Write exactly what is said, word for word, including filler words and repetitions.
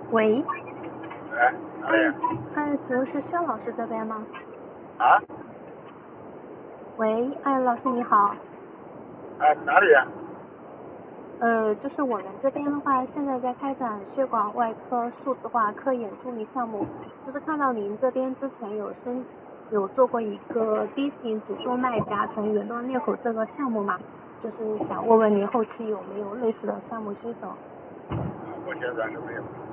喂， 哎，哪里？ 哎，请问是肖老师这边吗？ 啊？ 喂，哎，老师你好。 哎，哪里呀？ 呃，就是我们这边的话，现在在开展血管外科数字化科研助力项目，就是看到您这边之前有申有做过一个低型主动脉夹层远端裂口这个项目嘛，就是想问问您后期有没有类似的项目需求？ 目前暂时没有。